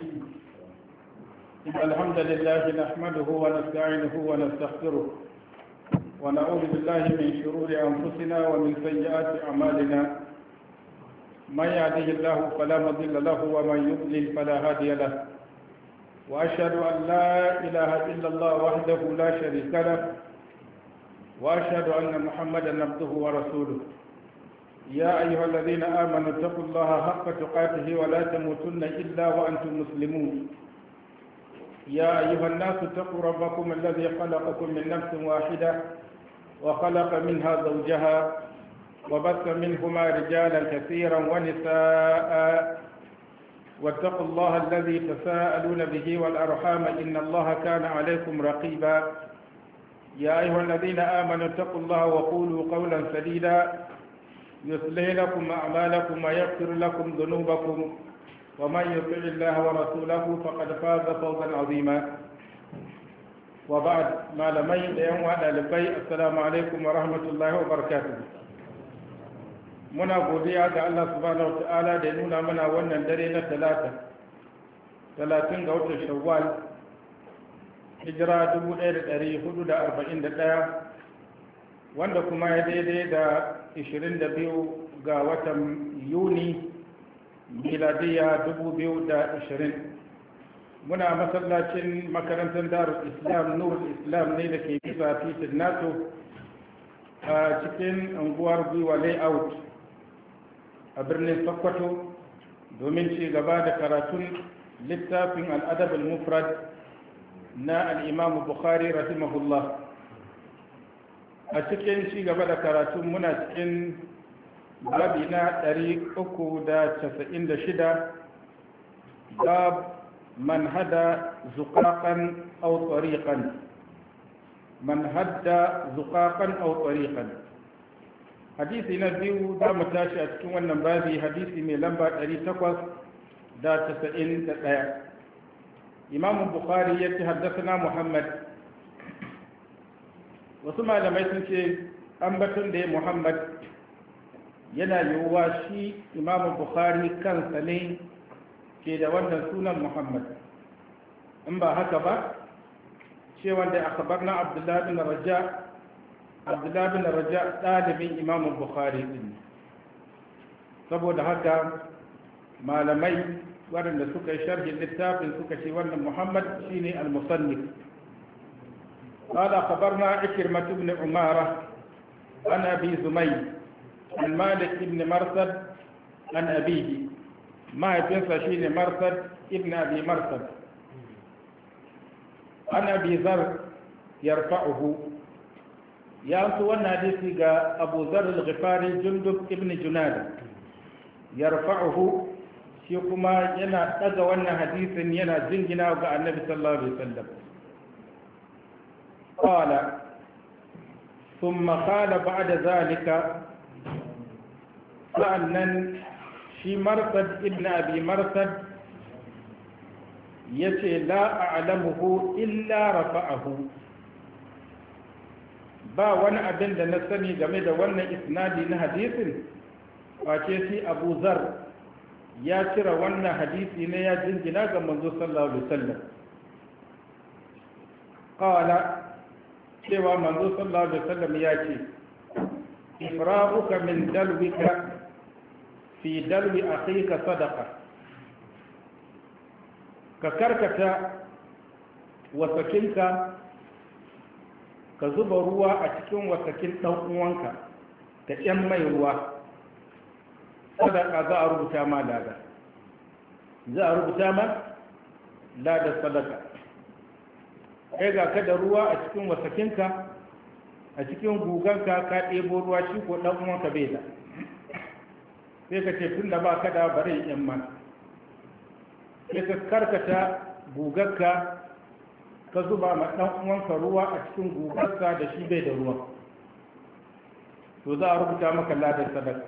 إن الحمد لله نحمده ونستعينه ونستغفره ونعوذ بالله من شرور أنفسنا ومن سيئات أعمالنا من يهده الله فلا مضل له ومن يضلل فلا هادي له وأشهد أن لا إله إلا الله وحده لا شريك له وأشهد أن محمدا عبده ورسوله يا أيها الذين آمنوا اتقوا الله حق تقاته ولا تموتن إلا وأنتم مسلمون يا أيها الناس اتقوا ربكم الذي خلقكم من نفس واحدة وخلق منها زوجها وبث منهما رجالا كثيرا ونساء واتقوا الله الذي تساءلون به والأرحام إن الله كان عليكم رقيبا يا أيها الذين آمنوا اتقوا الله وقولوا قولا سديدا يصلح لكم أعمالكم ويغفر لكم ذنوبكم ومن يطع الله ورسوله فقد فاز فوزا عظيما وبعد ما لمي ليوم وعلى لبي السلام عليكم ورحمة الله وبركاته muna godiya ga Allah subhanahu wa ta'ala da ya nuna mana wannan dare na talatin ga watan shawwal hijira 1441 wanda kuma ya daidai da 22 ga watan yuni miladiya 2020 muna masallacin makarantar darul islam nurul islam ne da ke bisa titin nato a cikin unguwar gwiwa layout a birnin sokoto domin ci gaba da karatun littafin al'adab al-mufrad na al'imamu bukhari rahimahullah a cikin ci gaba da karatun muna cikin babi na 396 bab man hada zuqaqan aw tariqan man hadda zuqaqan aw tariqan hadisi na biyu za mu tashi a cikin wannan babi hadisi mai lamba 891 imam bukhari ya ce haddasa muhammad wasu malamai sun ce ambaton da ya muhammad yana yiwuwa shi imam bukhari kansa ne ke da wannan sunan muhammad in ba haka ba ce wanda akabar na abdullahi bin raja ɗalibin imam bukhari din saboda haka malamai waɗanda suka yi sharhin littafin suka ce wannan muhammad shine al-musannif قال أخبرنا عكرمة بن عمارة عن أبي زميل عن مالك بن مرثد عن أبيه ما يتنسى شين مرثد ابن أبي مرثد عن أبي ذر يرفعه يأتي والناديث أبو ذر الغفاري جندب ابن جنادة يرفعه شيكما ينا تغوانا حديث ينا زنجنا وقع النبي صلى الله عليه وسلم قال ثم قال بعد ذلك فأنن شي مرثد ابن أبي مرثد يتي لا أعلمه إلا رفعه ba wani abin da na sani game da wannan isnadi na hadisin face shi Abu Zar ya cire wannan hadisi ne ya jingina ga manzo sallallahu alaihi wasallam qala cewa manzo sallallahu alaihi wasallam ya ce ifraruka min dalwika fi dalwi akhika sadaqa ka karkata wasakinka ka zuba ruwa a cikin wasakin ɗan uwanka da ‘yan mai ruwa sadaka za a rubuta ma lada za a rubuta ma lada sadaka kai ga ka da ruwa a cikin wasakinka a cikin guganka ka ɗebo ruwa shi ko ɗan uwanka bai da sai ka ce tun da ba ka da bari ‘yan man sai ka karkata gugarka ka zuba ma ɗan uwanka ruwa a cikin gugarsa da shi bai da ruwa to za a rubuta maka ladar sadaka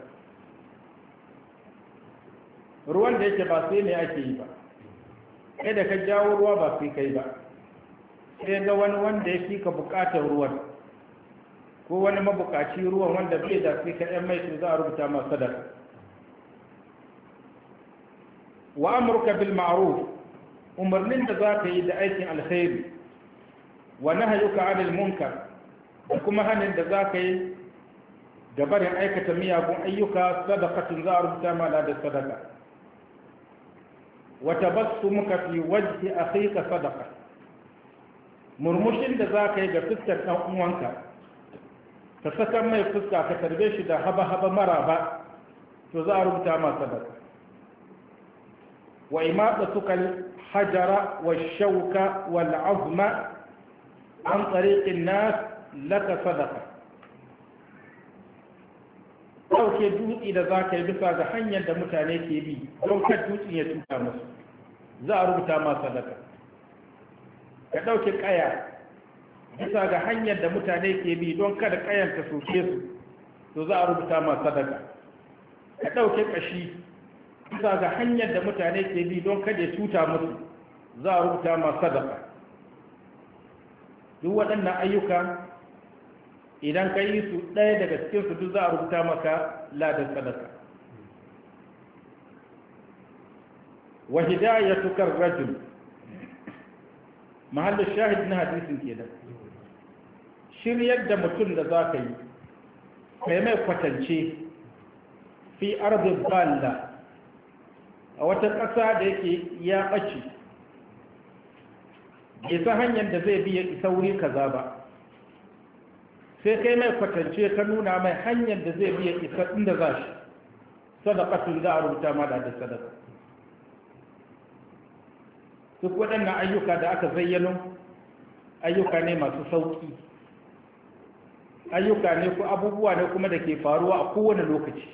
ruwan da yake ba sai ne ake yi ba kai da ka jawo ruwa ba sai kai ba sai ga wani wanda ya fi ka bukatar ruwan ko wani mabukaci ruwan wanda bai da sai ka yan mai to za a rubuta ma sadaka wa amurka bil ma'ruf umarnin da za ka yi da aikin alkhairi wa nahyuka 'anil munkar da kuma hanin da za ka yi da barin aikata miyagun ayyuka sadaqatun za a rubuta ma da sadaka wa tabassumuka fi wajhi akhika sadaqa murmushin da za ka yi ga fuskar ɗan uwanka ka saka mai fuska ka tarbe shi da haba-haba maraba to za a rubuta ma sadaka wa imatatuka hajara wa shauka wal azma an tariqin nas laka sadaka ɗauke dutse da za ka yi bisa ga hanyar da mutane ke bi don kan dutsen ya tuta musu za a rubuta ma sadaka ka ɗauke ƙaya bisa ga hanyar da mutane ke bi don kada ƙayan ta soke su to za a rubuta ma sadaka ka ɗauke ƙashi bisa ga hanyar da mutane ke bi don kada ya tuta musu za a rubuta ma sadaka duk waɗannan ayyuka idan ka yi su ɗaya daga cikinsu duk za a rubuta maka ladan sadaka wa hidayatukar rajul mahallin shahid na hadisin kenan shiryar da mutum da za ka yi kai mai kwatance fi arzin balla a wata ƙasa da yake ya ɓace bai san hanyar da zai biya isa wuri kaza ba sai kai mai kwatance ka nuna mai hanyar da zai biya isa inda za shi sadaqatun za a rubuta ma da sadaka duk waɗannan ayyuka da aka zayyano ayyuka ne masu sauƙi ayyuka ne ko abubuwa ne kuma da ke faruwa a kowane lokaci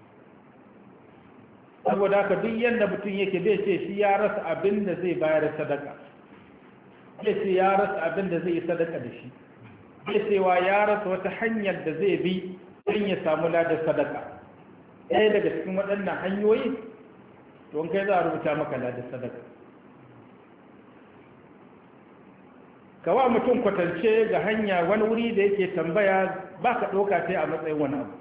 saboda haka duk yadda mutum yake bai ce shi ya rasa abin da zai bayar sadaka bai ce ya rasa abin da zai yi sadaka da shi bai cewa ya rasa wata hanyar da zai bi don ya samu ladar sadaka ɗaya daga cikin waɗannan hanyoyi to kai za a rubuta maka ladar sadaka kawa mutum kwatance ga hanya wani wuri da yake tambaya ba ka ɗauka sai a matsayin wani abu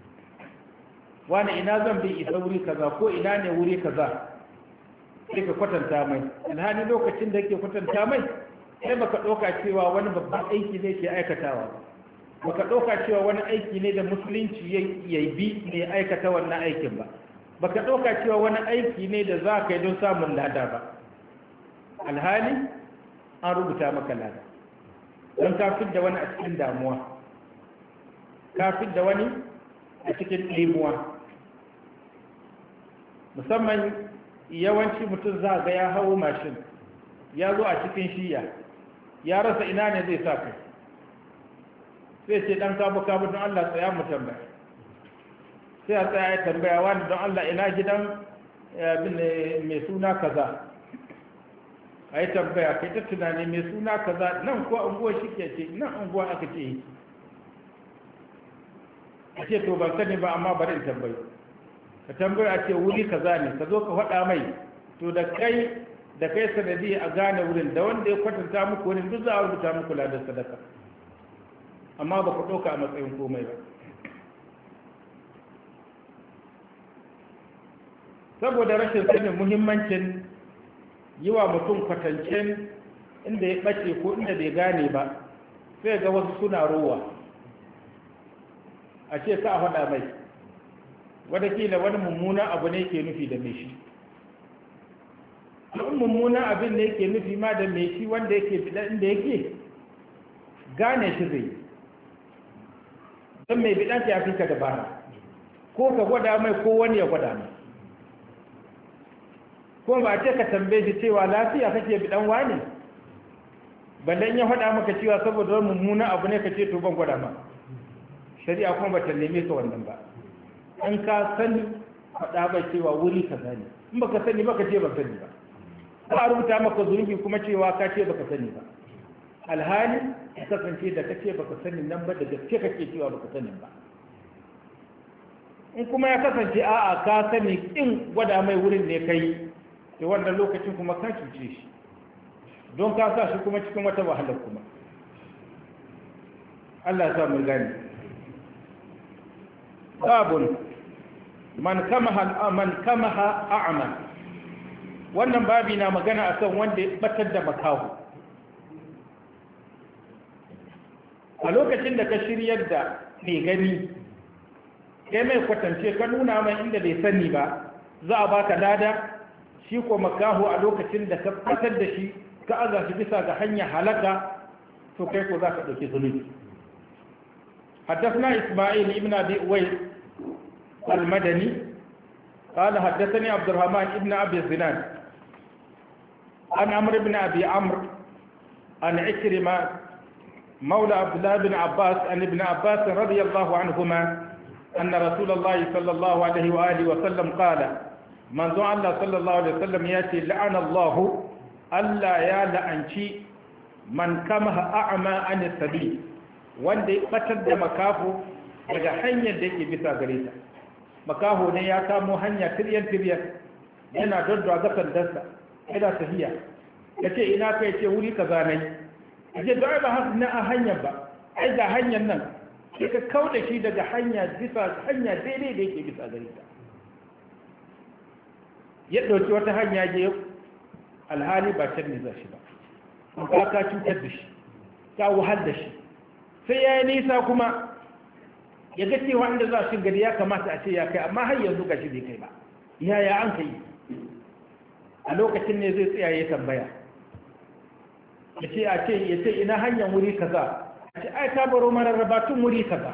wani ina zan bi isa wuri kaza ko ina ne wuri kaza sai ka kwatanta mai alhali lokacin da yake kwatanta mai sai baka ɗauka cewa wani babban aiki ne ke aikatawa baka ɗauka cewa wani aiki ne da musulunci ya bi ne aikata wannan aikin ba baka ɗauka cewa wani aiki ne da za ka yi don samun lada ba alhali an rubuta maka lada don kafin da wani a cikin damuwa kafin da wani a cikin ɗimuwa musamman yawanci mutum za ga ya hawo mashin ya zo a cikin shiya ya rasa ina ne zai sa kai sai ce dan kabu don Allah tsaya mu tambaya sai a tsaya ya tambaya wani don Allah ina gidan mai suna kaza a yi tambaya kai ta tunani mai suna kaza nan ko unguwa shi ke ce nan unguwa aka ce a ce to ban sani ba amma bari in tambayi ka tambaya a ce wuri kaza ne ka zo ka faɗa mai to da kai sanadi a gane wurin da wanda ya kwatanta muku wurin duk za a rubuta muku ladar sadaka amma ba ku ɗauka a matsayin komai ba saboda rashin sanin muhimmancin yi wa mutum kwatancen inda ya ɓace ko inda bai gane ba sai ga wasu suna rowa a ce ka a faɗa mai wadakila wani mummuna abu ne ke nufi da mai shi wani mummuna abin da yake nufi ma da mai shi wanda yake fida inda yake gane shi zai don mai bidan ya fi ka dabara ko ka gwada mai ko wani ya gwada mai ko ba ce ka tambaye shi cewa lafiya kake bidan wani ballan ya faɗa maka cewa saboda wani mummuna abu ne ka ce to ban gwada ma shari'a kuma ba ta neme ka wannan ba in ka sani faɗa bai cewa wuri ka sani in baka sani ba ka ce ba sani ba ba a rubuta maka zunubi kuma cewa ka ce baka sani ba alhali ya kasance da kace baka sani nan ba da gaske kake cewa baka sani ba in kuma ya kasance a'a ka sani kin gwada mai wurin ne kai to wannan lokacin kuma ka cuce shi don ka sa shi kuma cikin wata wahalar kuma Allah ya sa mu gani babun man kamaha a'ma wannan babi na magana akan wanda ya batar da makahu. A lokacin da ka shiryar da mai gani kai mai kwatance ka nuna mai inda bai sani ba, za a baka lada. Shi ko makahu a lokacin da ka batar da shi ka aza shi bisa ga hanyar halaka, to kai ko za ka ɗauki zunubi. حدثنا إسماعيل ابن أبي أويس المدني قال حدثني عبد الرحمن ابن أبي الزناد عن عمرو بن أبي عمرو عن عكرمة مولى عبد الله بن عباس عن ابن عباس رضي الله عنهما أن رسول الله صلى الله عليه وآله وسلم قال من دعا الله صلى الله عليه وسلم يأتي لعن الله ألا يا لأنشي من كمه أعمى عن السبيل wanda ya batar da makaho daga hanyar da yake bisa gare ta. Makaho ne ya kamo hanya tiryan yana doddo ga sandarsa yana tafiya, ya ce ina kai ce wuri kaza nai, ya ce don ba haka na a hanyar ba, ai ga hanyar nan sai ka kau da shi daga hanya daidai da yake bisa gare ta. Ya ɗauki wata hanya je alhali ba can ne za shi ba, ka cutar da shi, ka wahal da shi, sai ya yi nisa kuma ya ga cewa inda za shi gari ya kamata a ce ya kai, amma har yanzu ga shi bai kai ba. Yaya an kai? A lokacin ne zai tsaya ya tambaya, ya ce ina hanyar wuri kaza, a ce ai ta baro mararraba tun wuri kaza.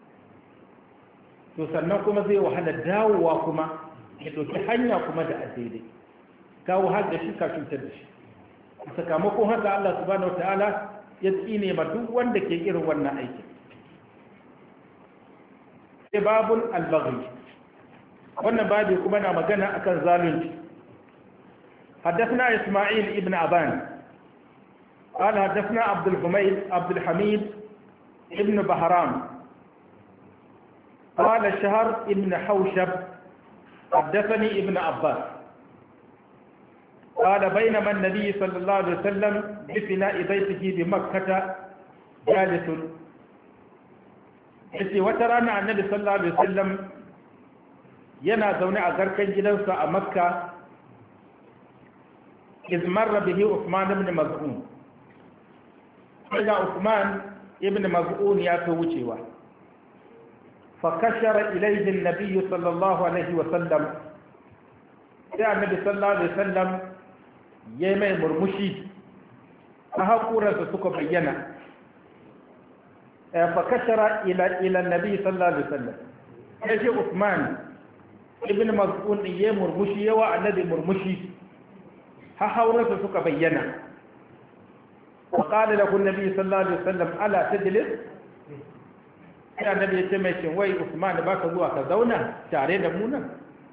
To sannan kuma zai wahala dawowa kuma ya ɗauki hanya kuma da daidai, ka wahal da shi ka cutar da shi. Sakamakon haka Allah subhanahu wa ta'ala ya tsine ma duk wanda ke irin wannan aikin. Sai babun albaghi, wannan babi kuma na magana akan zalunci. حدثنا إسماعيل ابن أبان قال حدثنا عبد الحميد ابن بهرام قال شهر ابن حوشب حدثني ابن عباس قال بينما النبي صلى الله عليه وسلم بفناء بيته بمكة جالس، yace wata rana annabi sallallahu alaihi wasallam yana zaune a garkan gidansa a Makka, iz marra bihi Uthman ibn Maz'un. Daga Uthman ibn Maz'un ya ta wucewa, fa kashara ilayhi an-nabiy sallallahu alaihi wasallam, sai annabi sallallahu alaihi wasallam yayi mai murmushi, a haƙurarsa suka bayyana. Fakashara ila nabi sallallahu alaihi wasallam, sai shi Uthman ibn Maz'un ya murmushi, yawa annabi murmushi, ha haurarsa suka bayyana. Wa qala lahu nabi sallallahu alaihi wasallam ala tajlis, sai annabi ya ce mai shin wai Uthman baka zuwa ka zauna tare da mu nan?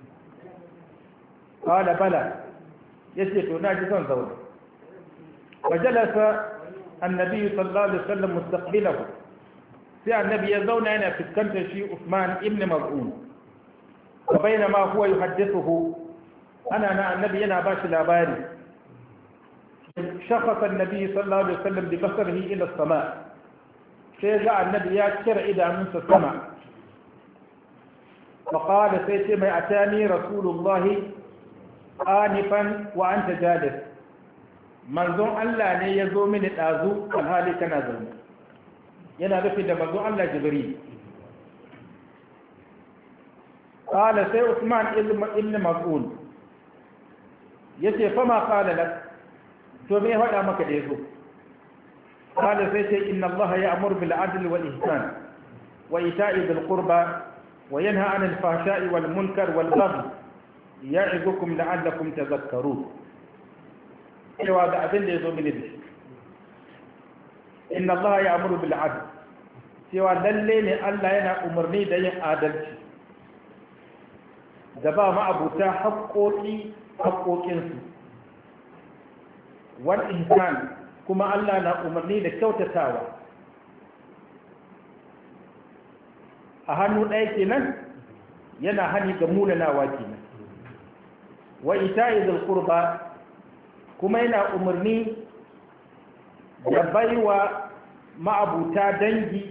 Qala bala, yace to na ji zan zauna. Fajalasa annabi sallallahu alaihi wasallam mustaqbilahu, sai annabi ya zauna yana fuskantar shi Uthman ibn Maz'un. Wa bainama huwa yuhaddithuhu, ana na annabi yana ba shi labari. Shakhasa annabi sallallahu alaihi wasallam bi basarihi ila as-sama', sai ga annabi ya kira idanunsa sama. Fa qala, sai ce mai atani rasulullahi anifan wa anta jalis, manzon Allah ne ya zo mini dazu alhali kana zaune. Yana nufi da manzon Allah Jibril. Qala, sai Uthman ibn Maz'un yace fa ma qala lak, to me ya faɗa maka da yazo? Qala, sai ce inna Allah ya'muru bil adli wal ihsan wa ita'i dhil qurba wa yanha 'anil fahsha'i wal munkar wal baghi ya'idukum la'allakum tadhakkarun. Cewa da abin da yazo mini da shi, inna Allah ya'muru bil adl, cewa lalle ne Allah yana umarni da yin adalci, da ba ma'abuta haƙoƙinsu, wal ihsan, kuma Allah na umarni da kyautatawa. A hannu ɗaya kenan yana hani ga munanawa kenan. Wa ita'i dhil qurba, kuma yana umarni da baiwa ma'abuta dangi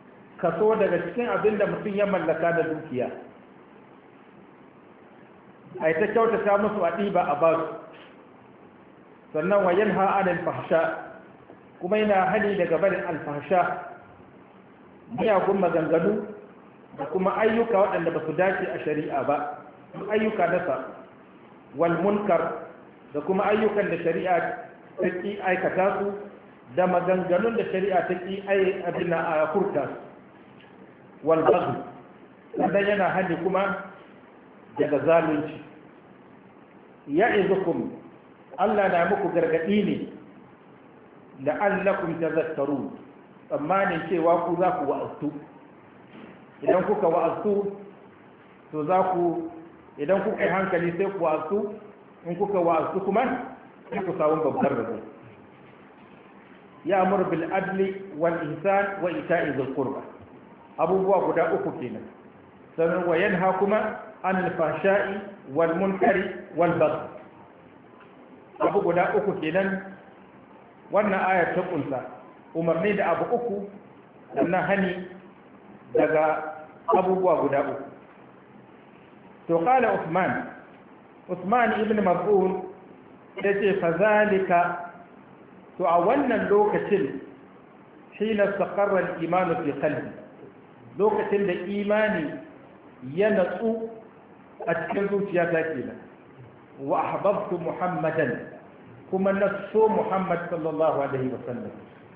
kaso daga cikin abin da mutum ya mallaka da dukiya. a yi ta kyautata musu a ɗiba a basu. Sannan wa yanha anil fahsha, kuma yana hani daga barin alfahsha, miyagun maganganu da kuma ayyuka waɗanda ba su dace a shari'a ba, ayyuka nasa wal munkar, da kuma ayyukan da shari'a ta ƙi aikata su da maganganun da shari'a ta ƙi abin a furta su, wal baghi, sannan yana hani kuma daga zalunci. ya'izukum, Allah na muku gargaɗi ne la'allakum tazakkarun, tsammanin cewa ku za ku wa'azu. Idan kuka wa'azu to za ku, idan kuka yi hankali sai ku wa'azu, in kuka wa'azu kuma sai ku samu babbar rabo. Ya'muru bil adli wal ihsan wa ita'i dhil qurba, abubuwa guda uku kenan. Sannan wa yanha kuma anil fahsha'i wal munkari wal baghi, abu guda uku kenan wannan ayar ta kunsa, umarni da abu uku sannan hani daga abubuwa guda uku. To qala Uthman ibn Mas'ud yace fa zalika, to a wannan lokacin hina saqarra al-iman fi qalbi, lokacin da imani ya natsu a cikin zuciyata kenan, wa ahbabtu Muhammadan, kuma naso Muhammad sallallahu alaihi wasallam.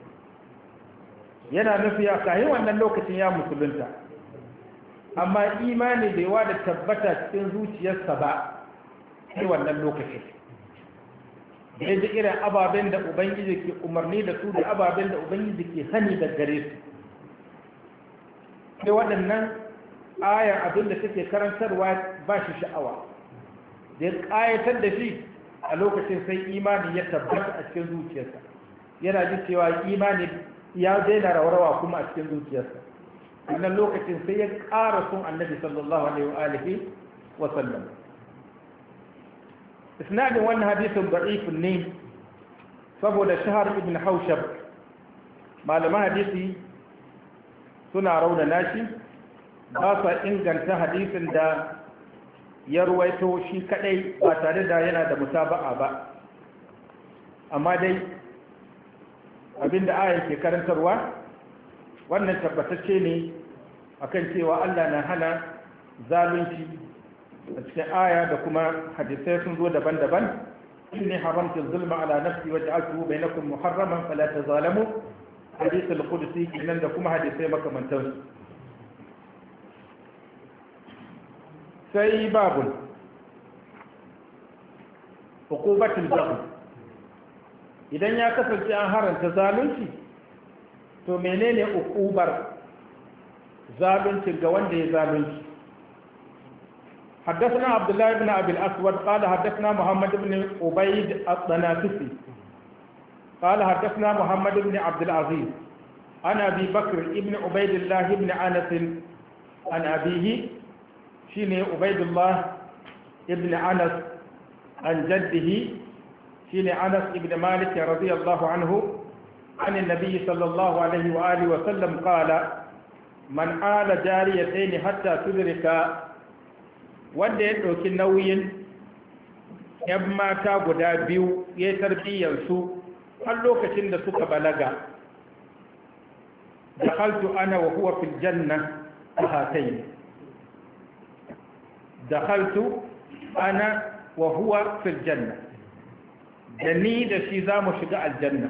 Yana nufi a kayi wannan lokacin ya musulunta, amma imani bai wa da tabbata cikin zuciyarsa ba sai wannan lokacin. Ya ji irin ababen da Ubangiji ke umarni da su da ababen da Ubangiji ke hani da gare su. Sai waɗannan ayar abin da take karantarwa ba shi sha'awa, da ya ƙayatar da shi a lokacin sai imani ya tabbata a cikin zuciyarsa. Yana ji cewa imani ya daina raurawa kuma a cikin zuciyarsa. Wannan lokacin sai ya ƙara sun annabi sallallahu alaihi wa sallam. Isnadin wannan hadisin da'ifun ne saboda Shahar ibn Haushab, malaman hadisi suna raunana shi, ba sa inganta hadisin da ya ruwaito shi kadai ba tare da yana da mutaba'a ba. Amma dai abinda ayan ke karantarwa wannan tabbatacce ne akan cewa Allah na hana zalunci a cikin aya, da kuma hadisai sun zo daban-daban. inni haramtu zulma ala nafsi wa ja'altuhu bainakum muharraman fala tazalamu, hadith al-qudsi kenan, da kuma hadisai makamantan su. sai babul uqubatul baghi, idan ya kasance an haranta zalunci, to menene uqubar zalunci ga wanda ya zalunci? حدثنا عبد الله بن أبي الأسود قال حدثنا محمد بن عبيد الطنافسي قال حدثنا محمد بن عبد العزيز عن أبي بكر بن عبيد الله بن أنس عن أبيه شيني عبيد الله بن أنس عن جده شيني أنس بن مالك رضي الله عنه عن النبي صلى الله عليه وآله وسلم قال من آل جاريتين حتى تدرك، wanda ya ɗauki nauyin ‘yan mata guda biyu ya tarbiyyarsu har lokacin da suka balaga, da haltu ana wa huwa fil janna a hatai, da haltu ana wa huwa fil janna, da ni da shi za mu shiga aljanna,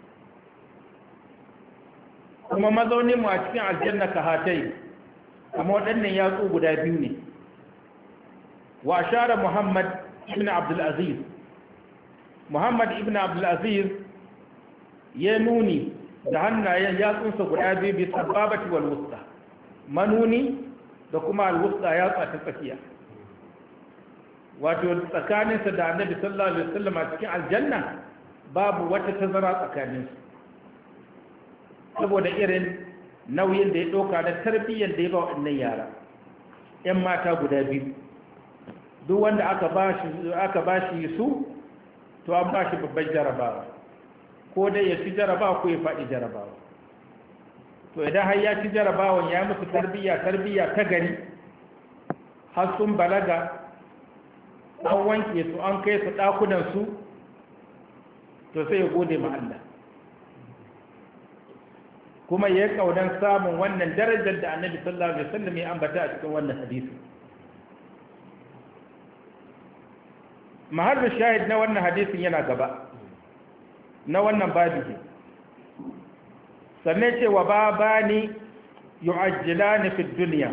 kuma mazauninmu a cikin aljanna ka hatai, kuma waɗannan yatsu guda biyu ne. wa ashara Muhammad ibn Abdul Aziz, Muhammad ibn Abdul Aziz ya nuni da hannayen yatsunsa guda biyu bi sababati wal wusta, manuni da kuma al wusta yatsa ta tsakiya, wato tsakaninsa da Annabi sallallahu alaihi wasallam a cikin aljanna babu wata tazara tsakaninsu, saboda irin nauyin da ya ɗauka da tarbiyyar da ya ba waɗannan yara ‘yan mata guda biyu. Duk wanda aka ba shi su, to an ba shi babban jarabawa, ko dai ya ci jarabawa ko ya faɗi jarabawa. To idan har ya ci jarabawan ya musu tarbiyya ta gari har sun balaga, an wanke su an kai su ɗakunansu, to sai ya gode ma Allah kuma ya yi ƙaunar samun wannan darajar da annabi sallallahu alaihi wasallam ya ambata a cikin wannan hadisi. Mahallin shahid na wannan hadisin yana gaba na wannan babi, sannan ce wa babani yu'ajjilani fi dunya,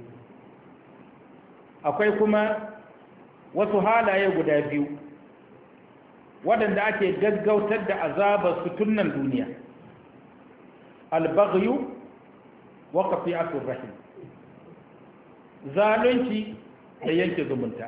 akwai kuma wasu halaye guda biyu waɗanda ake gaggautar da azabar su tunnan duniya: albaghyu wa qati'atur rahim, zalunci da yanke zumunta.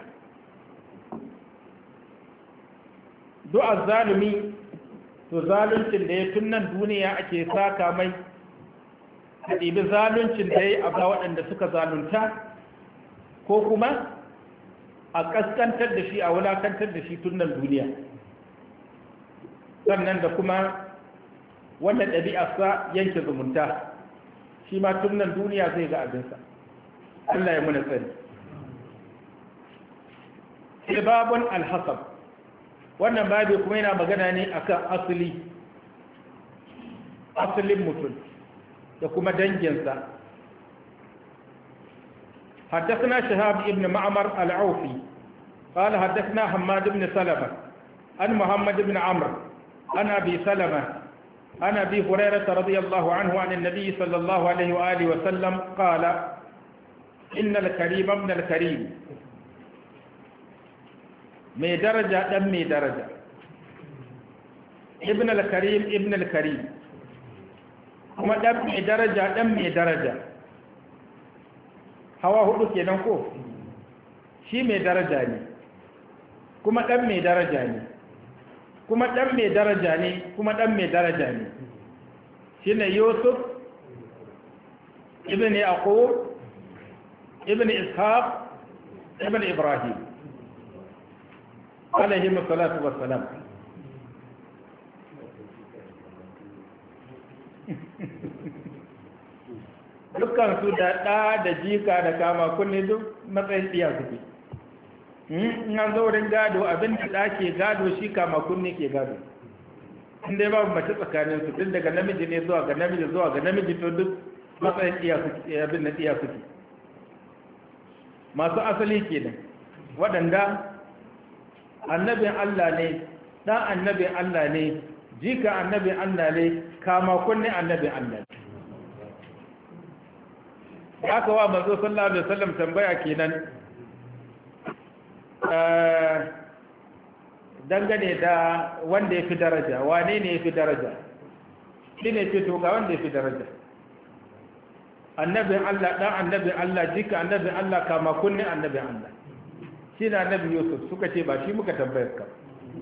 Du'a zalumi, to zaluncin da ya tunnan duniya ake saka mai, a ɗibi zaluncin da ya yi a ga waɗanda suka zalunta, ko kuma a ƙasƙantar da shi, a wulakantar da shi tunnan duniya. Sannan da kuma wannan ɗabi'arsa yanke zumunta, shi ma tunnan duniya zai ga abinsa. Allah ya muna tsari. Babun alhasab, wannan babu kuma yana magana ne akan asalin mutum da kuma danginsa. حدثنا شهاب ابن معمر العوفي قال حدثنا حماد بن سلمة عن محمد بن عمرو عن أبي سلمة عن أبي هريرة رضي الله عنه عن النبي صلى الله عليه وآله وسلم قال: إن الكريم ابن الكريم، مي درجة دم مي درجة، ابن الكريم ابن الكريم، kuma ɗan mai daraja ɗan mai daraja. Hawa hudu kenan ko? Shi mai daraja ne, kuma ɗan mai daraja ne, kuma ɗan mai daraja ne, kuma ɗan mai daraja ne. Shi ne Yusuf ibn Yaqub ibn Ishaq ibn Ibrahim alaihi salatu wassalam. Dukkan su da ɗa da jika da kama kunne duk matsayin tsiya suke. In an zo wurin gado, abin da ɗa ke gado shi kama kunne ke gado. In dai babu mace tsakanin su, tun daga namiji ne zuwa ga namiji to duk matsayin tsiya suke, abin da tsiya suke. Masu asali kenan, waɗanda annabin Allah ne, ɗan annabin Allah ne, jika annabin Allah ne, kama kunne annabin Allah ne. Aka wa manzo sallallahu alaihi wasallam tambaya kenan dangane da wanda ya fi daraja, wane ne ya fi daraja? Shi ne ce to ga wanda ya fi daraja, annabin Allah, ɗan annabin Allah, jika annabin Allah, kama kunne annabin Allah. Shi na annabi Yusuf. Suka ce ba shi muka tambayar ka.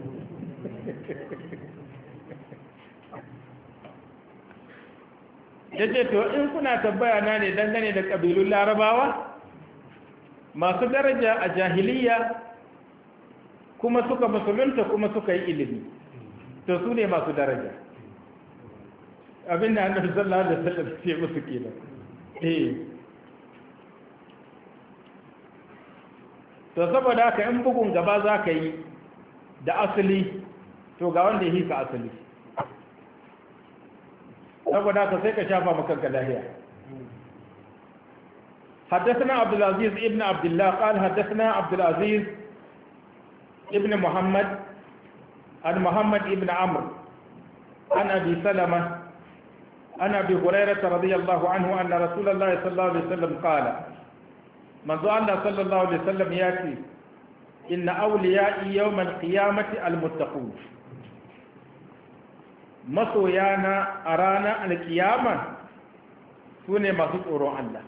Ya ce to in kuna tambaya na ne dangane da ƙabilun larabawa masu daraja a jahiliya kuma suka musulunta kuma suka yi ilimi, to su ne masu daraja. Abinda annabi sallallahu alaihi wasallam ce musu kenan. To saboda haka in bugun gaba za ka yi da asali, to ga wanda ya hika asali, saboda haka sai ka shafa makanka lahiya. حدثنا عبد العزيز ابن عبد الله قال حدثنا عبد العزيز ابن محمد عن محمد ابن عمرو عن أبي سلمة عن أبي هريرة رضي الله عنه أن رسول الله صلى الله عليه وسلم قال: منذ الله صلى الله عليه وسلم يأتي إن أوليائي يوم القيامة المتقون. masoyana a ranar alkiyama su ne masu tsoron Allah.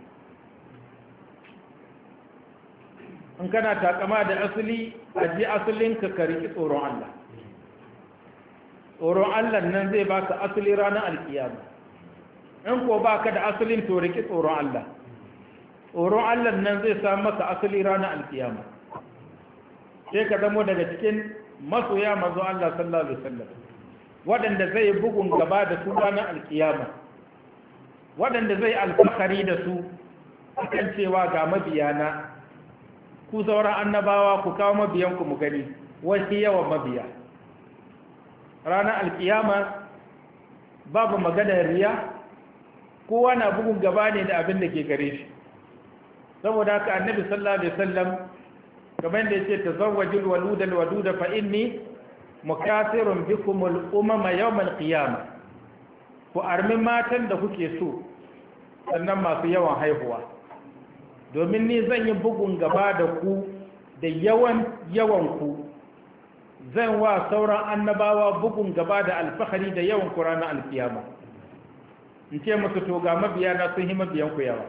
In kana takama da asali, a ji asalinka ka riƙi tsoron Allah. Tsoron Allah nan zai baka asali ranar alkiyama. In ko baka da asalin, to riƙi tsoron Allah. Tsoron Allah nan zai samu maka asali ranar alkiyama. Sai ka zamo daga cikin masoya manzo Allah sallallahu alaihi wasallam, waɗanda zai bugun gaba da su ranar alkiyama, waɗanda zai alfahari da su akan cewa ga mabiyana, ku sauran annabawa ku kawo mabiyanku mu gani wasu yawan mabiya ranar alkiyama babu maganar riya kowa na bugun gaba ne da abin da ke gare shi saboda haka annabi sallallahu alaihi wasallam kamar da yace tazawwajul waludal waduda fa inni mukathirun bikum al umama yawm al qiyamah ku armi matan da kuke so sannan masu yawan haihuwa domin ni zan yi bugun gaba da ku da yawan ku zan wa sauran annabawa bugun gaba da alfahari da yawan ku ranar alkiyama in ce musu to ga mabiyana sun yi mabiyanku yawa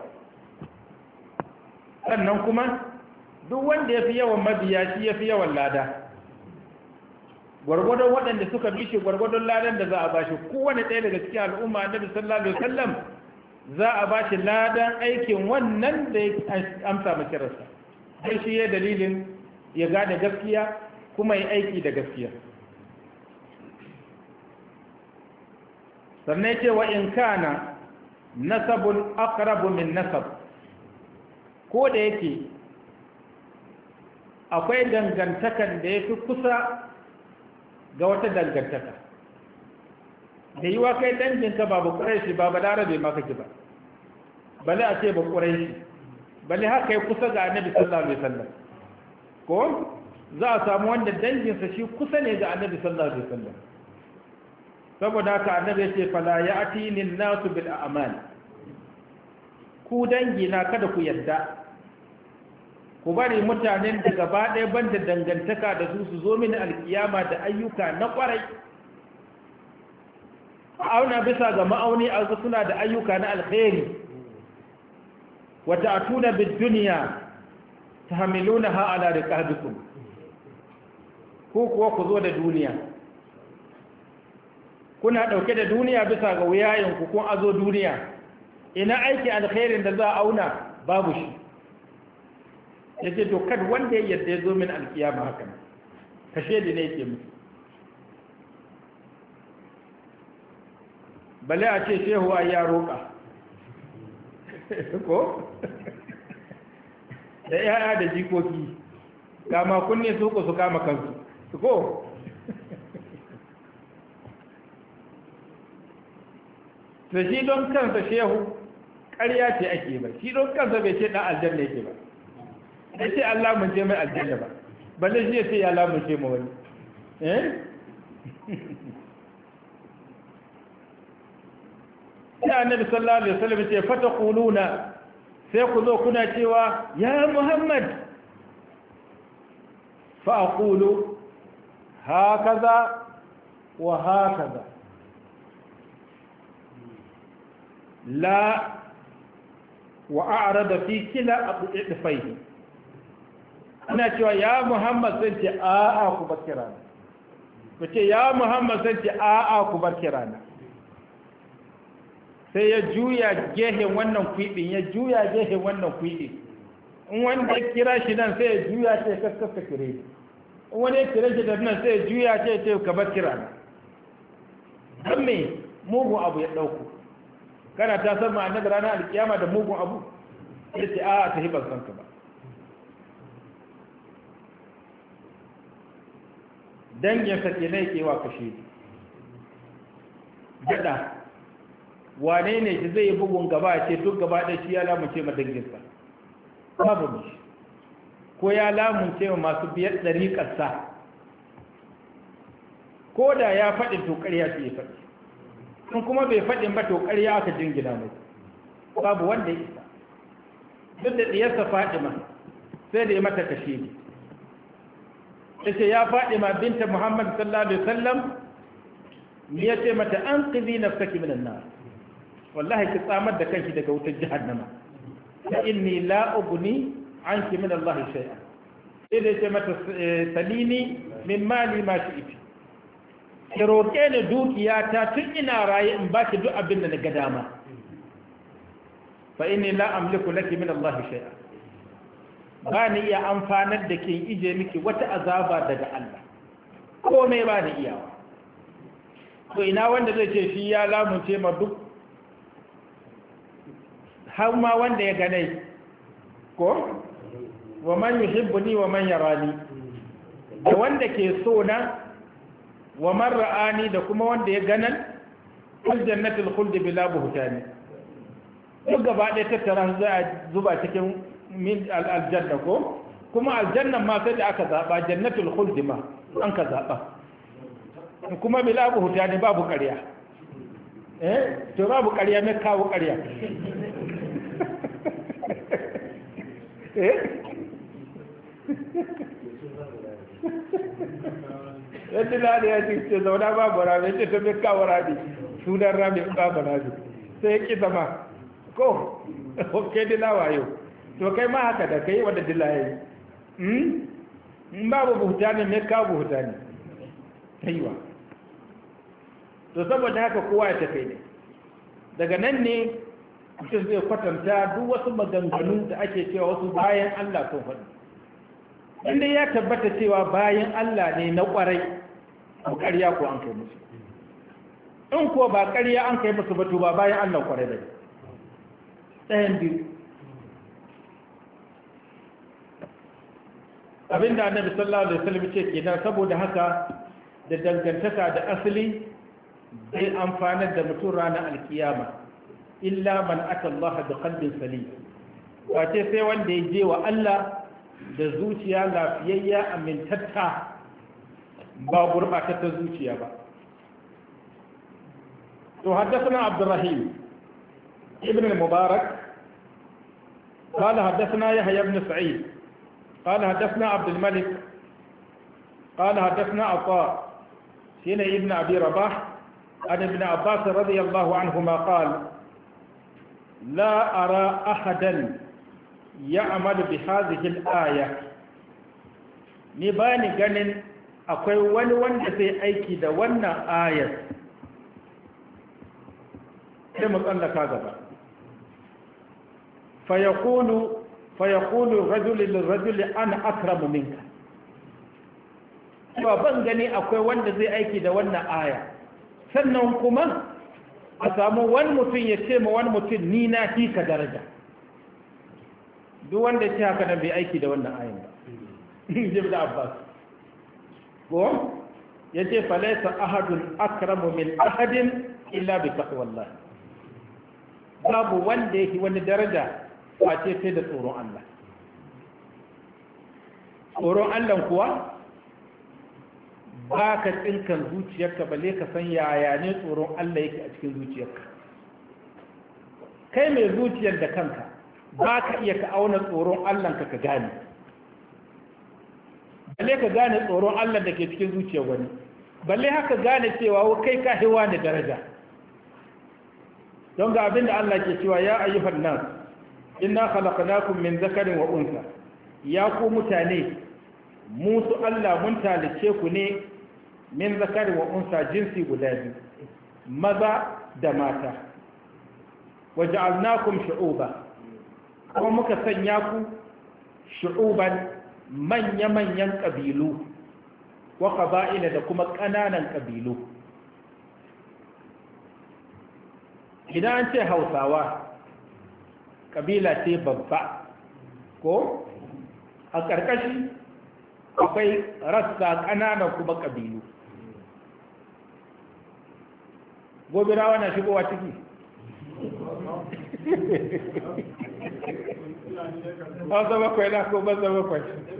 sannan kuma duk wanda ya fi yawan mabiya shi ya fi yawan lada gwargwadon waɗanda suka bi shi gwargwadon ladan da za a bashi kowane ɗaya daga cikin al'umma annabi sallallahu alaihi wasallam za a bashi ladan aikin wannan da ya amsa makirarsa sai shi ya dalilin ya gane gaskiya kuma ya aiki da gaskiya sannan ya ce wa in kana nasabun aqrabu min nasab ko da yake akwai dangantakan da ya fi kusa ga wata dangantaka da yi wa kai danginka ba ba ƙuraishi ba ba larabe ma kake ba bale a ce ba ƙuraishi bale haka yi kusa ga annabi sallallahu alaihi wasallam ko za a samu wanda danginsa shi kusa ne ga annabi sallallahu alaihi wasallam saboda haka annabi ya ce fala ya'tini an-nasu bil a'mal ku dangi na kada ku yadda ku bari mutanen da gaba ɗaya banda dangantaka da su zo mini alkiyama da ayyuka na ƙwarai a auna bisa ga ma'auni a suna da ayyuka na alkhairi wata atuna bid duniya tahmilunaha ala riqabikum ko kuwa ku zo da duniya kuna ɗauke da duniya bisa ga wuyayenku kun azo duniya ina aiki alkhairin da za a auna babu shi ya ce to kad wanda ya yadda ya zo min alkiyama haka kashe da ne yake musu bale a ce shehu a ya roƙa ko da yaya da jikoki kama kunne su ku su kama kansu ko to shi don kansa shehu ƙarya ce ake ba shi don kansa bai ce ɗan aljanna yake ba ya ce Allah mun ce mai aljanna ba balle shi ya ce ya Allah mun ce ma wani sai annabi sallallahu alaihi wasallam ce fata quluna sai ku zo kuna cewa ya Muhammad fa aqulu hakaza wa hakaza la wa a'rada fi kila adfaihi ina cewa ya Muhammad sai ce a'a ku bar kirana ku ce ya Muhammad sai ce a'a ku bar kirana sai ya juya gehen wannan kwiɗin ya juya gehen wannan kwiɗin in wanda ya kira shi nan sai ya juya ce kaskasta kire in wani ya kira shi da nan sai ya juya ce ka bar kirana don me mugun abu ya ɗauku kana ta san ma'anar da ranar alkiyama da mugun abu ya ce a'a ta hibar sanka ba danginsa ke na yake wa kashe gada wane ne shi zai yi bugun gaba ce duk gaba ɗaya shi ya lamunce ma danginsa babu ne ko ya lamunce ma masu biyar ɗariƙarsa ko da ya faɗi to ƙarya ce ya faɗi in kuma bai faɗin ba to ƙarya aka jingina mai babu wanda ya isa duk da ɗiyarsa Fadima sai da ya mata kashe ne yace ya Fadima binta Muhammad sallallahu alaihi wasallam ya ce mata an qizi nafsaki minan nar wallahi ki tsamar da kanki daga wutar jahannama fa inni la ubni anki min Allah shay'a sai da ce mata salini min mali ma shi'ti ki roƙe ni dukiyata tun ina raye in baki duk abin da na ga dama fa inni la amliku laki min Allah shay'a ba ni iya amfanar da ke ije miki wata azaba daga Allah komai ba ni iyawa to ina wanda zai ce shi ya lamunce ma duk har ma wanda ya ganai ko wa man yuhibbuni wa man yarani, da wanda ke so na wa man ra'ani da kuma wanda ya ganan fil jannatil khuld bila buhtani. Duk gaba ɗaya tattara za a zuba cikin min aljanna ko kuma aljannan ma sai da aka zaba jannatul khuld ma an ka zaba kuma bila buhtani babu ƙarya. To babu ƙarya mai kawo ƙarya. Yadda na da ya ce zauna babu rami, ce ta mai kawo rami sunan rami babu rami sai ya ƙi zama ko kai dila wayo to kai ma haka da kai wadda dila ya yi in babu buhutani mai kawo buhutani kaiwa. To saboda haka kowa ya tafi ne daga nan ne mutum zai kwatanta duk wasu maganganu da ake cewa wasu bayan Allah sun faɗi. Inda ya tabbata cewa bayan Allah ne na ƙwarai a ƙarya ko an kai musu, in kuwa ba ƙarya an kai musu batu ba bayan Allah ƙwarai da ɗayan biyu. Abinda Annabi sallallahu alaihi wasallam ce kenan, saboda haka da dangantaka da asali zai amfanar da mutum ranar alkiyama illa man ata Allah da qalbin salim, wace sai wanda ya je wa Allah da zuciya lafiyayya amintatta ba gurbatattar zuciya ba. To haddathana Abdurrahim ibn al-Mubarak قال حدثنا يحيى بن سعيد قال حدثنا عبد الملك قال حدثنا عطاء سين ابن أبي رباح عن ابن عباس رضي الله عنهما قال لا أرى أحدا يعمل بهذه الآية نباني ganin akwai wani wanda zai aiki da wannan ayar. Sai mu tsallaka gaba. fayaqulu rajulun lirrajuli ana akramu minka. Ba ban gani akwai wanda zai aiki da wannan aya, sannan kuma a samu wani mutum ya ce ma wani mutum ni na fi ka daraja. Duk wanda ce haka nan bai aiki da wannan ayin ba. Jib da Abbas ko ya ce falaisa ahadun akramu min ahadin illa bi taqwallah. Babu wanda yake wani daraja face sai da tsoron Allah. Tsoron Allah kuwa ba ka tsinkan zuciyarka balle ka san yaya ne tsoron Allah yake a cikin zuciyarka. Kai mai zuciyar da kanka ba ka iya ka auna tsoron Allah ka gane, balle ka gane tsoron Allah da ke cikin zuciyar wani, balle haka gane cewa kai ka hewa da daraja. Don ga abin da Allah ke cewa ya ayyuhan nas inna khalaqnakum min zakarin wa unsa, ya ku mutane musu Allah mun talice ku ne min zakarin wa unsa, jinsi guda biyu, maza da mata. Waja'alnakum shu'uba, kuma muka sanya ku shu'uban manya-manyan ƙabilu, wa qaba'ila da kuma ƙananan ƙabilu. Idan an ce Hausawa ƙabila ce babba ko a ƙarƙashi akwai rassa ƙananan kuma ƙabilu. Gobirawa na shigowa ciki? Hausa bakwai na ko banza bakwai?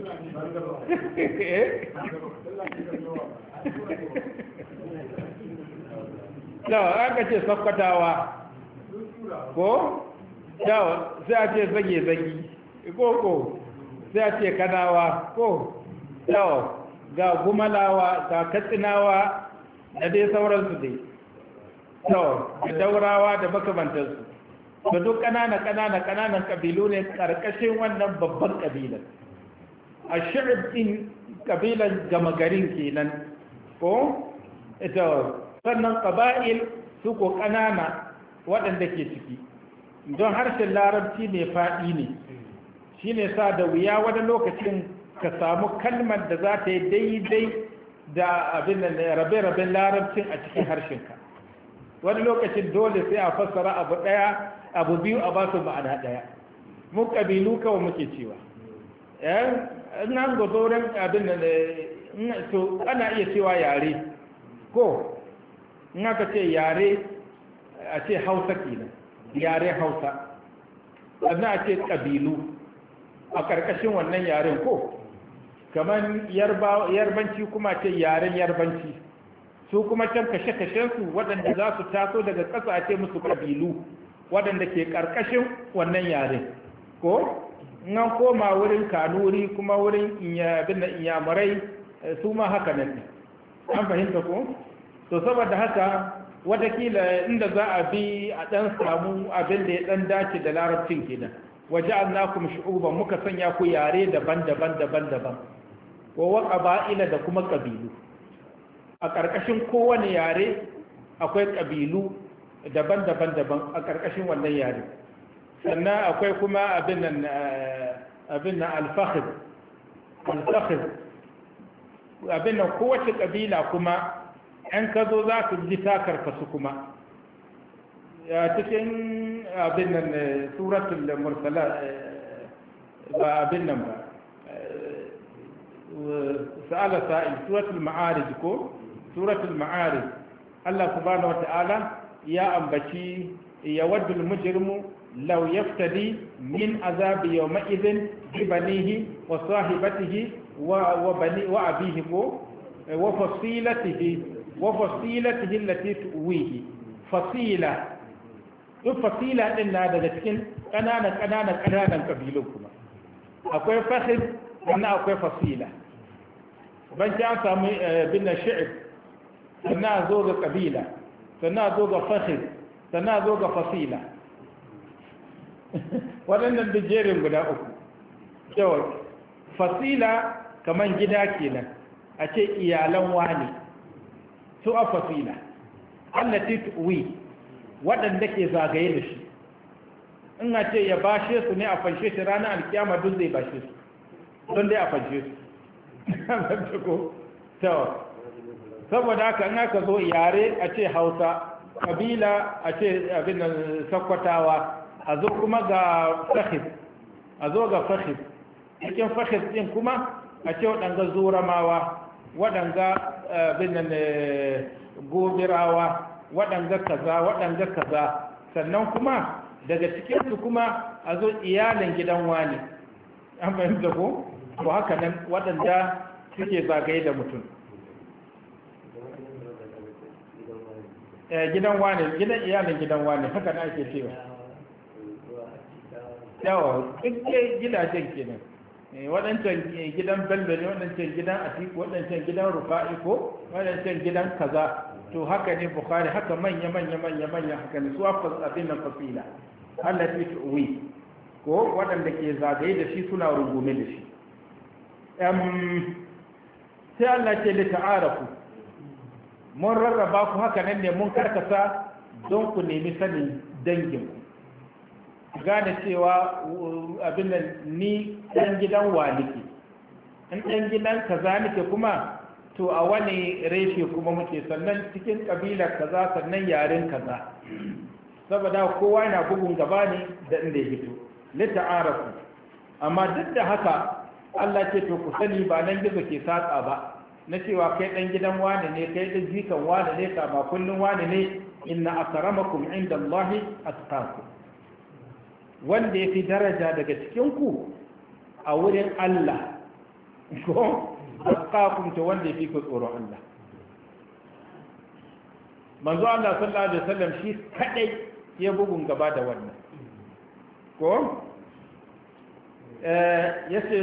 Yawa aka ce sakkwatawa ko? Yawa sai a ce zage-zagi ko sai a ce kanawa ko? Yawa ga gumalawa ga katsinawa da dai sauransu dai. Yawa da daurawa da makamantarsu. Da duk ƙananan ƙabilu ne ƙarƙashin wannan babban ƙabilan. A shi'ib ɗin ƙabilan gama garin kenan ko? Ita sannan ƙaba'il su ko ƙanana waɗanda ke ciki. Don harshen larabci ne faɗi ne, shi ne sa da wuya wani lokacin ka samu kalmar da za ta yi daidai da abin da rabe-raben larabcin a cikin harshenka. Wani lokacin dole sai a fassara abu ɗaya abu biyu a basu ma'ana ɗaya. Mu ƙabilu kawai muke cewa in an ga sauran abin da to ana iya cewa yare ko in aka ce yare a ce hausa kenan yare hausa sannan a ce ƙabilu a ƙarƙashin wannan yaren ko kamar yarbanci kuma ce yaren yarbanci su kuma can kashe-kashensu waɗanda za su taso daga ƙasa a ce musu ƙabilu waɗanda ke ƙarƙashin wannan yaren ko nan koma wurin kanuri kuma wurin inyamurai su ma haka nan an fahimta ko to saboda haka watakila inda za a bi a ɗan samu abin da ya ɗan dace da larabcin kenan waje annakum shu'uban muka sanya ku yare daban-daban daban-daban wa qaba'ila da kuma ƙabilu a ƙarƙashin kowane yare akwai ƙabilu daban-daban daban a ƙarƙashin wannan yare sannan akwai kuma abin nan alfahir abin nan kowace ƙabila kuma ‘yan ka zo za ku ji takarkasu kuma cikin abin nan suratul mursala ba abin nan ba sa'ala sa'il suratul ma'arij ko suratul ma'arij Allah subhanahu wata'ala ya ambaci yawaddu al-mujrimu law yaftadi min azabi yawma idhin bi banihi wa sahibatihi wa abihi wa fasilatihi allati tuwihi fasila duk fasila din na daga cikin ƙananan kabilun kuma akwai fahid wannan akwai fasila ban an samu bin shi'ib sannan zo ga kabila sannan zo ga fahid sannan zo ga fasila waɗannan duk jerin guda uku yawa fasila kaman gida kenan a ce iyalan wani su a fasila allati tuwi waɗanda ke zagaye da shi in a ce ya bashe su ne a fanshe shi ranar alkiyama duk zai bashe su don dai a fanshe su saboda haka in aka zo yare a ce hausa kabila a ce abin da sakkwatawa a zo kuma ga fahid a zo ga fahid cikin fahid ɗin kuma a ce waɗanga zoramawa waɗanga abin da gobirawa waɗanga kaza sannan kuma daga cikinsu kuma a zo iyalin gidan wani an fahimta ko haka nan waɗanda suke zagaye da mutum gidan iyalin gidan wani haka na ake cewa yawa duk gidajen kenan waɗancan gidan bello ne waɗancan gidan atiku waɗancan gidan rufa'i ko waɗancan gidan kaza to haka ne bukhari haka manya haka ne su abin nan fasila allati tuwi ko waɗanda ke zagaye da shi suna rungume da shi sai Allah ce li ta'arafu mun rarraba ku haka nan ne mun karkasa don ku nemi sanin dangin ku gane cewa abin nan ni ɗan gidan wa nake in ɗan gidan kaza nake kuma to a wani reshe kuma muke sannan cikin ƙabilar kaza sannan yaren kaza saboda kowa yana bugun gaba ne da inda ya fito lita'arafu amma duk da haka Allah ce to ku sani ba nan gizo ke satsa ba na cewa kai dan gidan wani ne kai dan jikan wani ne ka ba kullun wani ne inna akramakum indallahi atqakum wanda yafi daraja daga cikin ku a wurin Allah ko atqakum to wanda yafi ku tsoron Allah manzo Allah sallallahu alaihi wasallam shi kadai ya bugun gaba da wannan ko yace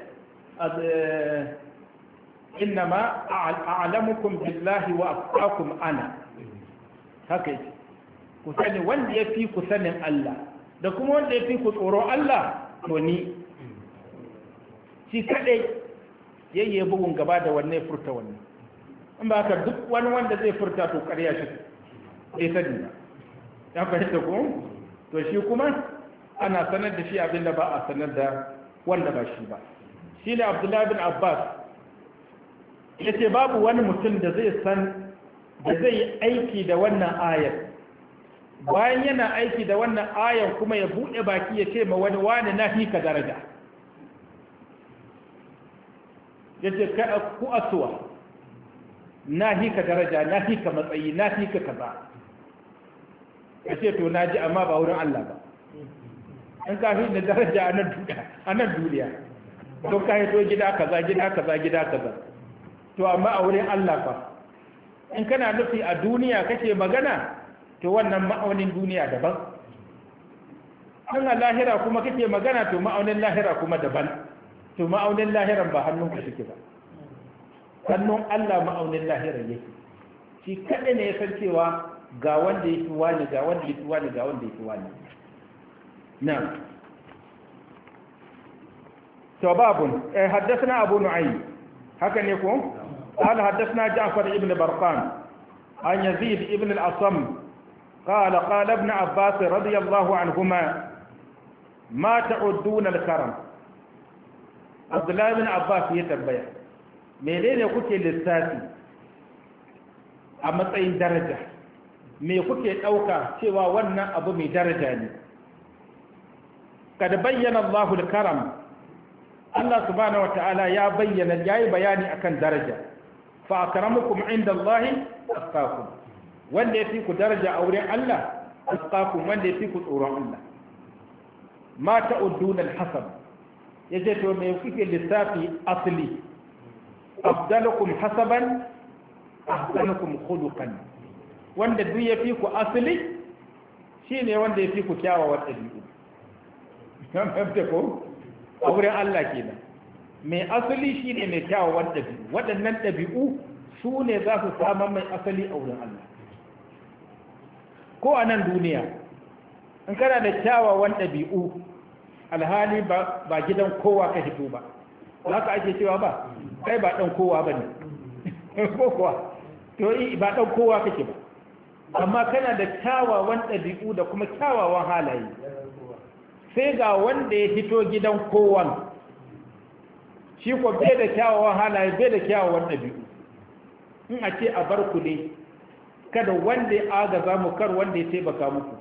innama a'lamukum billahi wa atqakum ana haka yake ku sani wanda ya fi ku sanin Allah da kuma wanda ya fi ku tsoro Allah to ni shi kadai yayye bugun gaba da wannan furta wannan in ba haka duk wani wanda zai furta to ƙarya shi sai sani ba ya fahimta ko to shi kuma ana sanar da shi abinda ba a sanar da wanda ba shi ba shi ne Abdullahi bin Abbas ya ce babu wani mutum da zai san da zai yi aiki da wannan ayar bayan yana aiki da wannan ayar kuma ya buɗe baki ya ce ma wani na fi ka daraja yace ka ku asuwa na hika daraja na hika matsayi na hika kaza yace to naji amma ba wurin Allah ba in ka fi da daraja a nan duniya to ka yi to gida kaza to amma a wurin Allah fa in kana nufi a duniya kake magana to wannan ma'aunin duniya daban in a lahira kuma kake magana to ma'aunin lahira kuma daban to ma'aunin lahiran ba hannunka shi ba hannun Allah ma'aunin lahiran yake shi kaɗai ne ya san cewa ga wanda ya fi wani ga wanda ya fi wani ga wanda ya fi wani نعم باب حدثنا أبو نعيم هكذا يكون قال حدثنا جعفر ابن برقان عن يزيد ابن الأصم قال ابن عباس رضي الله عنهما ما تعدون الكرم عبد الله بن عباس يتبع menene kuke lissafi a matsayin daraja me kuke ɗauka cewa wannan abu mai daraja ne kada bayyana Allahul karam Allah subhanahu wataala ya bayyana yayi bayani akan daraja fa akramukum inda Allah atqakum wanda yafi ku daraja a wurin Allah atqakum wanda yafi ku tsoron Allah ma ta'udduna al-hasab yaje to me kuke lissafi asli afdalukum hasaban ahsanukum khuluqan wanda duk yafi ku asli shine wanda yafi ku kyawawan dabi'u kan fahimta ko a wurin Allah kenan mai asali shine mai kyawawan dabi'u waɗannan dabi'u su ne za su samu mai asali a wurin Allah ko a nan duniya in kana da kyawawan dabi'u alhali ba gidan kowa ka hito ba haka ake cewa ba kai ba dan kowa bane ko kuwa to ba dan kowa kake ba amma kana da kyawawan dabi'u da kuma kyawawan halaye sai ga wanda ya hito gidan kowan shi ko bai da kyawawan halaye bai da kyawawan dabi'u in a ce a bar ku ne kada wanda ya agaza mu kar wanda ya taimaka muku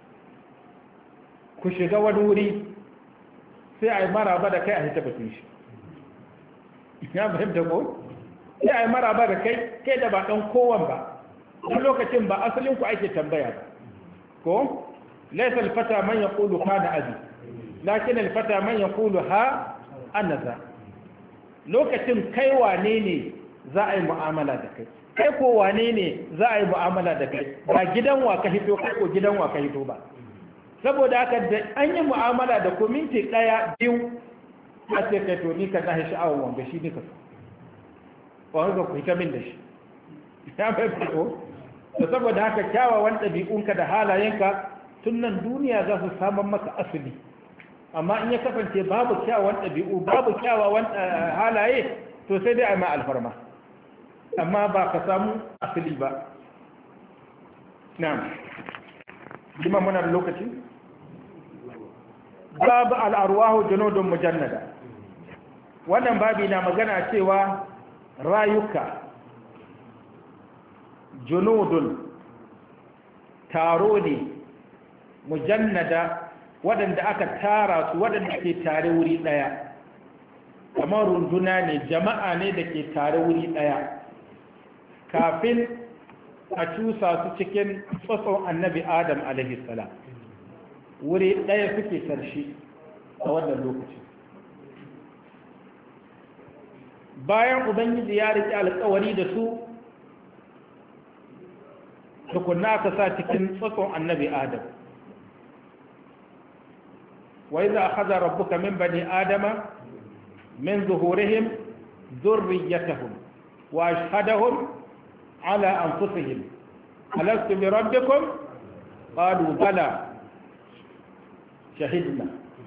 ku shiga wani wuri sai a yi maraba da kai a hita batun shi ya fahimta ko sai a yi maraba da kai da ba ɗan kowan ba wani lokacin ba asalin ku ake tambaya ba ko laisa alfata man yaqulu kana abi lakin alfata man yaqulu ha anaza lokacin kai wane ne za a yi mu'amala da kai ko wane ne za a yi mu'amala da kai ba gidan wa ka hito kai ko gidan wa ka hito ba saboda haka da an yi mu'amala da ku minti ɗaya biyu a ce kai to ni ka nahi sha'awar wanda shi ne ka so wani ga ku hita min da shi ya bai fito da saboda haka kyawawan ɗabi'unka da halayenka tun nan duniya za su saman maka asali amma in ya kasance babu kyawawan ɗabi'u babu kyawawan halaye to sai dai a ma alfarma amma ba ka samu asali ba na'am jima muna da lokaci babu al'arwahu junudun mujannada wannan babi na magana cewa rayuka junudun taro ne mujannada waɗanda aka tara su waɗanda ke tare wuri ɗaya kamar runduna ne jama'a ne da ke tare wuri ɗaya kafin a cusa su cikin tsotson annabi adam alaihissalam wuri ɗaya suke tarshe a wannan lokaci bayan ubangiji ya riƙe alƙawari da su tukunna aka sa cikin tsotson annabi adam wa iza akhadha rabbuka min bani adama min zuhurihim dhurriyyatahum wa ashhadahum ala anfusihim alastu bi rabbikum qalu bala shahidna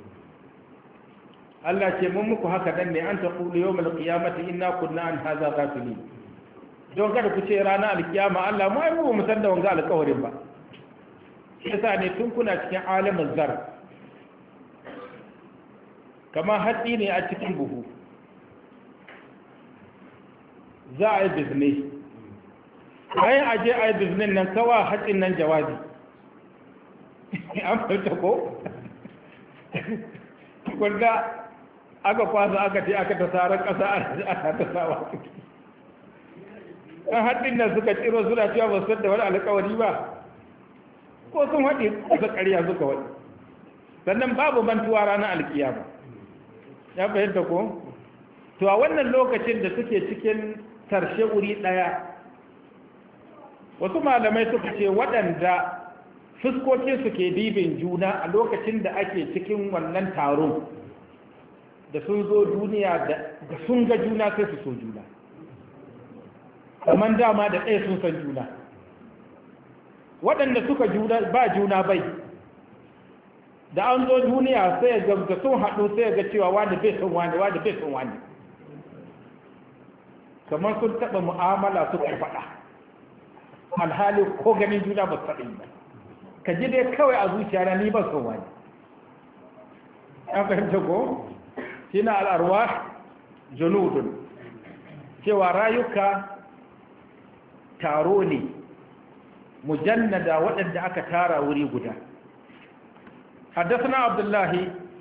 Allah ce mun muku haka dan ne an taqulu yawmal qiyamati inna kunna an hadha ghafilin don kada ku ce ranar alkiyama Allah mu ai mu san da wanga alƙawarin ba yasa ne tun kuna cikin alamin zar kamar hatsi ne a cikin buhu za a yi bizne bayan aje a yi biznen nan kawa hatsin nan jawabi an fahimta ko? wanda aka kwasa aka ce aka ta sarar ƙasa ana ta sawa an haɗin nan suka ciro suna cewa ba su da wani alƙawari ba ko sun haɗe ƙasa ƙarya suka waɗi sannan babu mantuwa ranar alƙiyama ya fahimta ko to a wannan lokacin da suke cikin tarshe wuri ɗaya wasu malamai suka ce waɗanda fuskokin su ke dibin juna a lokacin da ake cikin wannan taron da sun zo duniya da sun ga juna sai su so juna kamar dama da ɗaya sun san juna waɗanda suka ba juna bai da an zo duniya sai ga sun haɗu sai ga cewa wani bai son wani wani bai son wani kamar sun taɓa mu'amala suka faɗa alhali ko ganin juna ba su faɗi ba ka ji dai kawai a zuciya na ni ba son wani an fahimta ko shi na al'arwa junudun cewa rayuka taro ne mujannada waɗanda aka tara wuri guda حدثنا عبد الله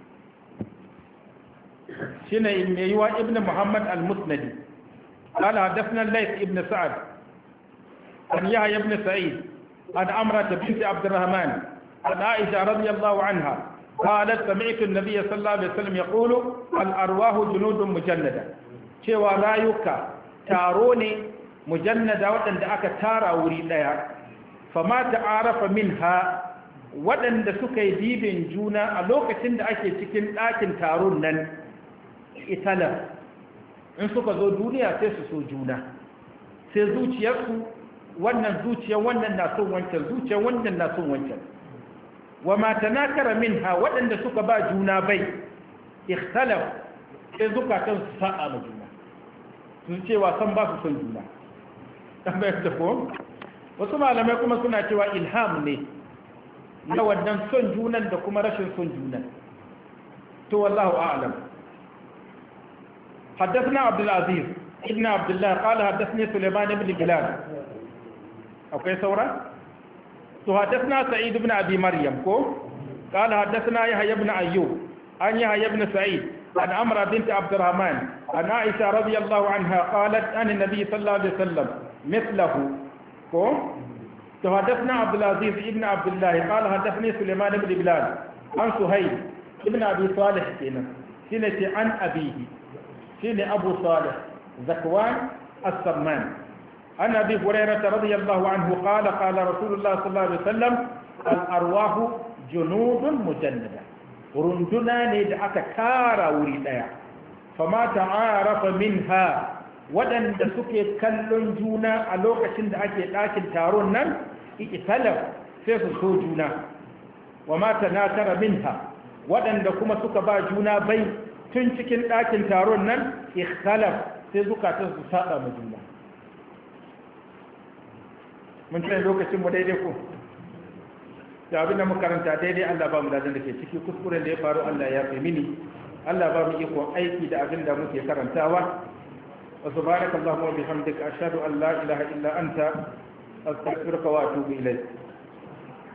شنو يوا ابن محمد المسندي قال حدثنا الليث ابن سعد عن يحيى بن سعيد عن عمرة بنت عبد الرحمن عن عائشة رضي الله عنها قالت سمعت النبي صلى الله عليه وسلم يقول الأرواح جنود مجندة cewa rayuka taro ne mujannada waɗanda aka tara wuri ɗaya fama ta'arafa minha waɗanda suka yi dibin juna a lokacin da ake cikin ɗakin taron nan italar in suka zo duniya sai su so juna sai zuciyarsu wannan zuciyar wannan na son wancan zuciyar wannan na son wancan wa ma tanakara minha waɗanda suka ba juna bai ikhtalaf sai zukatan su sa'a ma juna sun cewa san ba su son juna dan bai da ko wasu malamai kuma suna cewa ilham ne na wannan son junan da kuma rashin son junan to wallahu a'lam حدثنا عبد العزيز ابن عبد الله قال حدثني سليمان بن بلال اوكي ثورة حدثنا سعيد بن ابي مريم قال حدثنا يحيى بن ايوب عن يحيى بن سعيد عن عمرة بنت عبد الرحمن عن عائشة رضي الله عنها قالت عن النبي صلى الله عليه وسلم مثله حدثنا عبد العزيز ابن عبد الله قال حدثني سليمان بن بلال عن سهيل ابن ابي صالح سنة عن ابيه سنة ابو صالح ذكوان السمان عن ابي هريرة رضي الله عنه قال قال رسول الله صلى الله عليه وسلم الارواح جنود مجندة رندنا ندعك كارا وريدايا فما تعارف منها waɗanda suke kallon juna a lokacin da ake ɗakin taron nan ikitalaf sai su so juna wa mata na tara minha waɗanda kuma suka ba juna bai tun cikin ɗakin taron nan ikitalaf sai zukatan su saba ma juna mun tsaye lokacin mu daidai ko da abin da makaranta daidai Allah ba mu dajin da ke ciki kuskuren da ya faru Allah ya fi mini Allah ba mu ikon aiki da abin da muke karantawa وسبحانك اللهم وبحمدك أشهد أن لا إله إلا أنت أستغفرك وأتوب إليك